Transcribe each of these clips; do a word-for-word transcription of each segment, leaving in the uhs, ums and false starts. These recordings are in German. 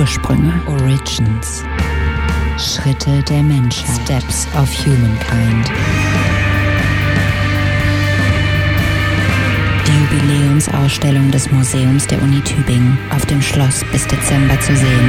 Ursprünge. Origins. Schritte der Menschheit. Steps of Humankind. Die Jubiläumsausstellung des Museums der Uni Tübingen auf dem Schloss bis Dezember zu sehen.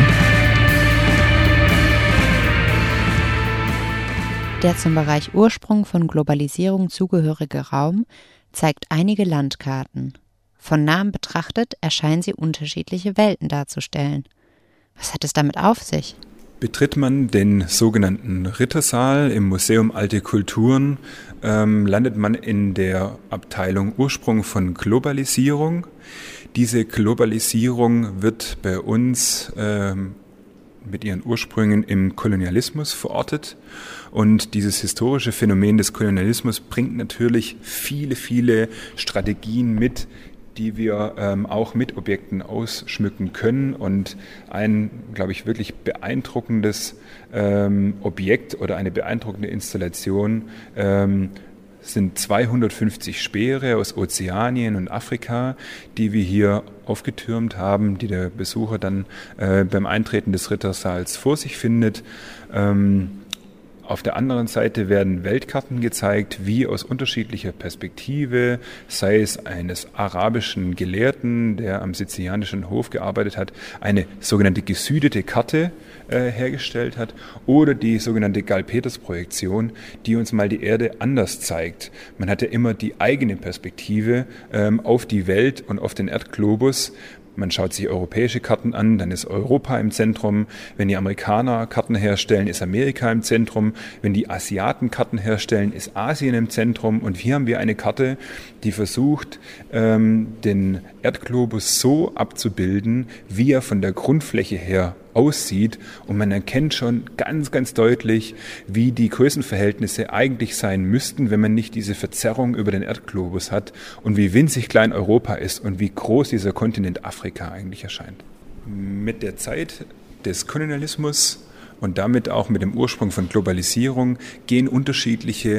Der zum Bereich Ursprung von Globalisierung zugehörige Raum zeigt einige Landkarten. Von nahem betrachtet erscheinen sie unterschiedliche Welten darzustellen. Was hat es damit auf sich? Betritt man den sogenannten Rittersaal im Museum Alte Kulturen, ähm, landet man in der Abteilung Ursprung von Globalisierung. Diese Globalisierung wird bei uns ähm, mit ihren Ursprüngen im Kolonialismus verortet. Und dieses historische Phänomen des Kolonialismus bringt natürlich viele, viele Strategien mit, die wir ähm, auch mit Objekten ausschmücken können. Und ein, glaube ich, wirklich beeindruckendes ähm, Objekt oder eine beeindruckende Installation ähm, sind zweihundertfünfzig Speere aus Ozeanien und Afrika, die wir hier aufgetürmt haben, die der Besucher dann äh, beim Eintreten des Rittersaals vor sich findet. Ähm, Auf der anderen Seite werden Weltkarten gezeigt, wie aus unterschiedlicher Perspektive, sei es eines arabischen Gelehrten, der am sizilianischen Hof gearbeitet hat, eine sogenannte gesüdete Karte äh, hergestellt hat, oder die sogenannte Gall-Peters-Projektion, die uns mal die Erde anders zeigt. Man hat ja immer die eigene Perspektive ähm, auf die Welt und auf den Erdglobus. Man schaut sich europäische Karten an, dann ist Europa im Zentrum. Wenn die Amerikaner Karten herstellen, ist Amerika im Zentrum. Wenn die Asiaten Karten herstellen, ist Asien im Zentrum. Und hier haben wir eine Karte, die versucht, den Erdglobus so abzubilden, wie er von der Grundfläche her aussieht. Und man erkennt schon ganz, ganz deutlich, wie die Größenverhältnisse eigentlich sein müssten, wenn man nicht diese Verzerrung über den Erdglobus hat und wie winzig klein Europa ist und wie groß dieser Kontinent Afrika eigentlich erscheint. Mit der Zeit des Kolonialismus und damit auch mit dem Ursprung von Globalisierung gehen unterschiedliche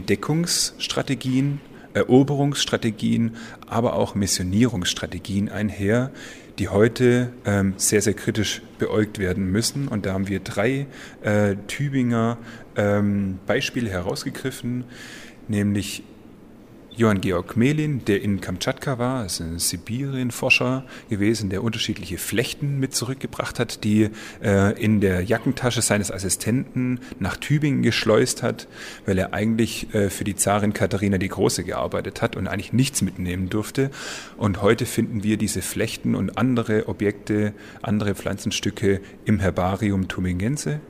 Entdeckungsstrategien, Eroberungsstrategien, aber auch Missionierungsstrategien einher, die heute ähm, sehr, sehr kritisch beäugt werden müssen. Und da haben wir drei äh, Tübinger ähm, Beispiele herausgegriffen, nämlich Johann Georg Gmelin, der in Kamtschatka war, ist ein Sibirien-Forscher gewesen, der unterschiedliche Flechten mit zurückgebracht hat, die äh, in der Jackentasche seines Assistenten nach Tübingen geschleust hat, weil er eigentlich äh, für die Zarin Katharina die Große gearbeitet hat und eigentlich nichts mitnehmen durfte. Und heute finden wir diese Flechten und andere Objekte, andere Pflanzenstücke im Herbarium Tübingense.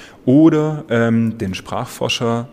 Oder ähm, den Sprachforscher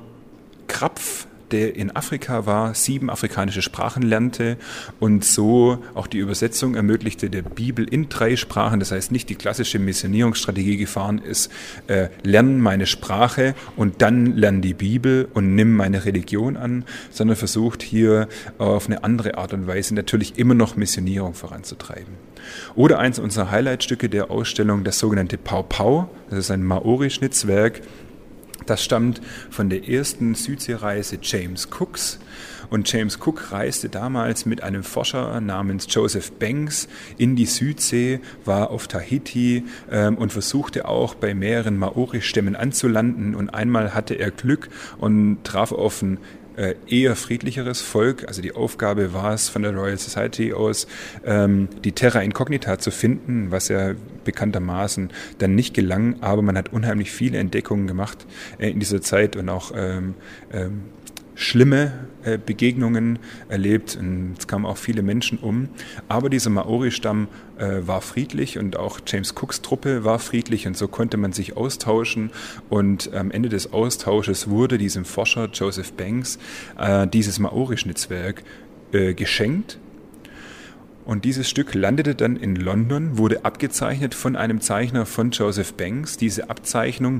Krapf, der in Afrika war, sieben afrikanische Sprachen lernte und so auch die Übersetzung ermöglichte der Bibel in drei Sprachen. Das heißt, nicht die klassische Missionierungsstrategie gefahren ist, äh, lern meine Sprache und dann lern die Bibel und nimm meine Religion an, sondern versucht hier auf eine andere Art und Weise natürlich immer noch Missionierung voranzutreiben. Oder eins unserer Highlightstücke der Ausstellung, das sogenannte Pau Pau, das ist ein Maori-Schnitzwerk. Das stammt von der ersten Südseereise James Cooks. Und James Cook reiste damals mit einem Forscher namens Joseph Banks in die Südsee, war auf Tahiti ähm, und versuchte auch bei mehreren Maori-Stämmen anzulanden. Und einmal hatte er Glück und traf auf ein äh, eher friedlicheres Volk. Also die Aufgabe war es von der Royal Society aus, ähm, die Terra Incognita zu finden, was ja bekanntermaßen dann nicht gelang. Aber man hat unheimlich viele Entdeckungen gemacht äh, in dieser Zeit und auch ähm, ähm, schlimme äh, Begegnungen erlebt, und es kamen auch viele Menschen um. Aber dieser Maori-Stamm äh, war friedlich und auch James Cooks Truppe war friedlich, und so konnte man sich austauschen, und am Ende des Austausches wurde diesem Forscher Joseph Banks äh, dieses Maori-Schnitzwerk äh, geschenkt. Und dieses Stück landete dann in London, wurde abgezeichnet von einem Zeichner von Joseph Banks. Diese Abzeichnung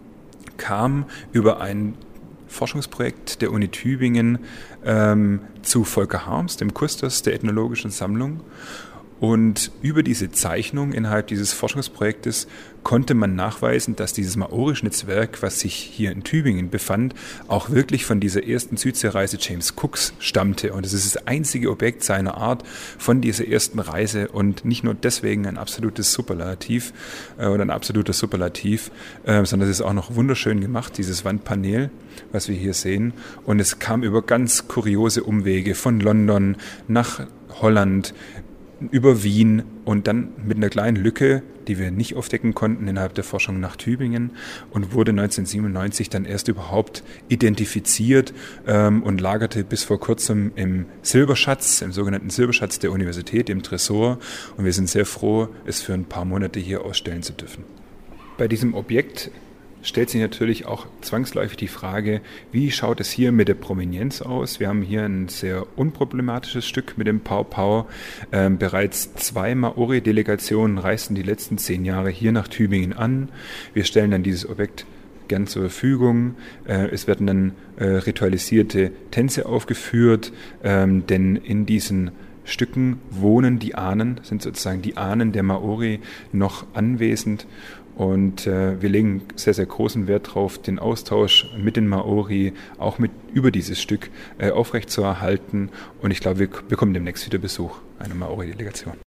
kam über ein Forschungsprojekt der Uni Tübingen ähm, zu Volker Harms, dem Kustos der Ethnologischen Sammlung. Und über diese Zeichnung innerhalb dieses Forschungsprojektes konnte man nachweisen, dass dieses Maori-Schnitzwerk, was sich hier in Tübingen befand, auch wirklich von dieser ersten Südseereise James Cooks stammte. Und es ist das einzige Objekt seiner Art von dieser ersten Reise und nicht nur deswegen ein absolutes Superlativ äh, oder ein absoluter Superlativ, äh, sondern es ist auch noch wunderschön gemacht, dieses Wandpanel, was wir hier sehen. Und es kam über ganz kuriose Umwege von London nach Holland, über Wien und dann mit einer kleinen Lücke, die wir nicht aufdecken konnten innerhalb der Forschung, nach Tübingen und wurde neunzehnhundertsiebenundneunzig dann erst überhaupt identifiziert ähm, und lagerte bis vor kurzem im Silberschatz, im sogenannten Silberschatz der Universität, im Tresor. Und wir sind sehr froh, es für ein paar Monate hier ausstellen zu dürfen. Bei diesem Objekt stellt sich natürlich auch zwangsläufig die Frage, wie schaut es hier mit der Provenienz aus? Wir haben hier ein sehr unproblematisches Stück mit dem Paupau. Ähm, bereits zwei Maori-Delegationen reisten die letzten zehn Jahre hier nach Tübingen an. Wir stellen dann dieses Objekt gern zur Verfügung. Äh, es werden dann äh, ritualisierte Tänze aufgeführt, ähm, denn in diesen Stücken wohnen die Ahnen, sind sozusagen die Ahnen der Maori noch anwesend. Und äh, wir legen sehr, sehr großen Wert darauf, den Austausch mit den Maori auch mit über dieses Stück äh, aufrechtzuerhalten. Und ich glaube, wir bekommen demnächst wieder Besuch einer Maori-Delegation.